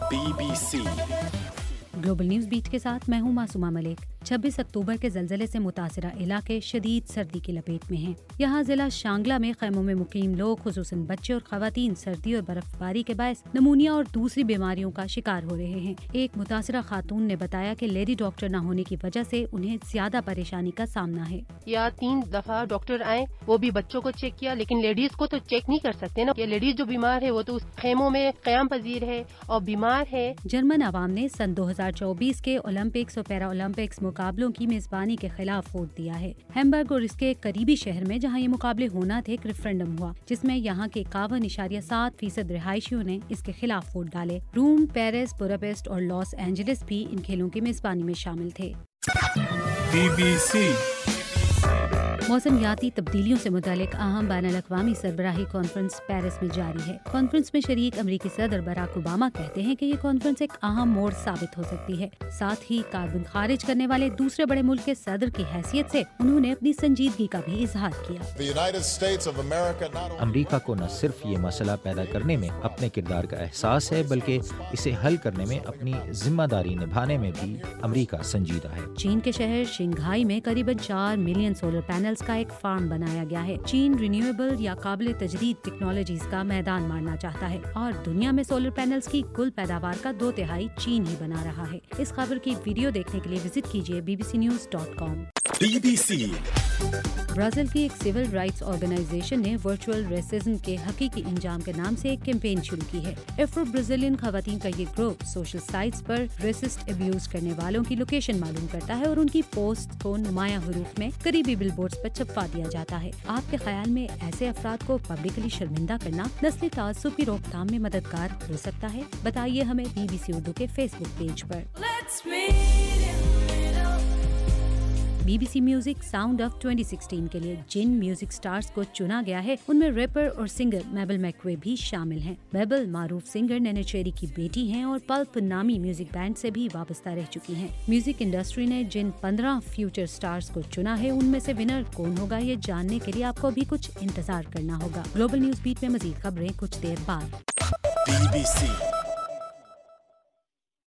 BBC global news beat के साथ मैं हूं मासूमा मलिक। 26 अक्टूबर के ज़लज़ले से मुतासिरा इलाके शदीद सर्दी की लपेट में हैं। यहाँ जिला शांगला में खैमों में मुकीम लोग खुसूसन बच्चे और खवातीन सर्दी और बर्फबारी के बायस नमूनिया और दूसरी बीमारियों का शिकार हो रहे हैं। एक मुतासिरा खातून ने बताया कि लेडी डॉक्टर न होने की वजह से उन्हें ज्यादा परेशानी का सामना है। या 3 दफा डॉक्टर आए, वो भी बच्चों को चेक किया, लेकिन लेडीज को तो चेक नहीं कर सकते ना। लेडीज जो बीमार है वो तो उस खेमों में क़याम पजीर है और बीमार है। जर्मन अवाम ने सन 2024 के ओलंपिक्स और पैरा ओलंपिक्स मुकाबलों की मेजबानी के खिलाफ वोट दिया है। हैम्बर्ग और इसके करीबी शहर में जहां ये मुकाबले होना थे, एक रेफरेंडम हुआ जिसमें यहां के 51.7% रिहायशियों ने इसके खिलाफ वोट डाले। रोम, पेरिस, बुडापेस्ट और लॉस एंजलिस भी इन खेलों की मेजबानी में शामिल थे। BBC मौसमियाती तब्दीलियों से मुतालिक अहम बैनुल-अक़वामी सरबराही कॉन्फ्रेंस पेरिस में जारी है। कॉन्फ्रेंस में शरीक अमरीकी सदर बराक ओबामा कहते हैं कि ये कॉन्फ्रेंस एक अहम मोड़ साबित हो सकती है। साथ ही कार्बन खारिज करने वाले दूसरे बड़े मुल्क के सदर की हैसियत से उन्होंने अपनी संजीदगी का भी इजहार किया। अमरीका को न सिर्फ ये मसला पैदा करने में अपने किरदार का एहसास है, बल्कि इसे हल करने में अपनी जिम्मेदारी निभाने में भी अमरीका संजीदा है। चीन के शहर शिंघाई में करीबन 4 मिलियन सोलर पैनल्स का एक फार्म बनाया गया है। चीन रिन्यूएबल या काबिल तजदीद टेक्नोलॉजीज का मैदान मारना चाहता है और दुनिया में सोलर पैनल्स की कुल पैदावार का 2/3 चीन ही बना रहा है। इस खबर की वीडियो देखने के लिए विजिट कीजिए bbcnews.com। BBC ब्राजील की एक सिविल राइट्स ऑर्गेनाइजेशन ने वर्चुअल रेसिज्म के हकीकी इंजाम के नाम से एक कैंपेन शुरू की है। एफ्रो ब्राजीलियन खवातीन का ये ग्रुप सोशल साइट्स पर रेसिस्ट अब्यूज करने वालों की लोकेशन मालूम करता है और उनकी पोस्ट को नुमाया हरूफ में करीबी बिलबोर्ड्स पर छपवा दिया जाता है। आपके ख्याल में ऐसे अफराद को पब्लिकली शर्मिंदा करना नस्ली तासुब की रोकथाम में मददगार हो सकता है? बताइए हमें BBC उर्दू के फेसबुक पेज पर। BBC म्यूजिक साउंड ऑफ 2016 के लिए जिन म्यूजिक स्टार्स को चुना गया है उनमें रैपर और सिंगर मेबल मैकवे भी शामिल हैं। मेबल मारूफ सिंगर नैना चेरी की बेटी हैं और पल्प नामी म्यूजिक बैंड से भी वाबस्ता रह चुकी हैं। म्यूजिक इंडस्ट्री ने जिन 15 फ्यूचर स्टार्स को चुना है उनमें से विनर कौन होगा, ये जानने के लिए आपको भी कुछ इंतजार करना होगा। ग्लोबल न्यूज बीट में मजीद खबरें कुछ देर बाद। BBC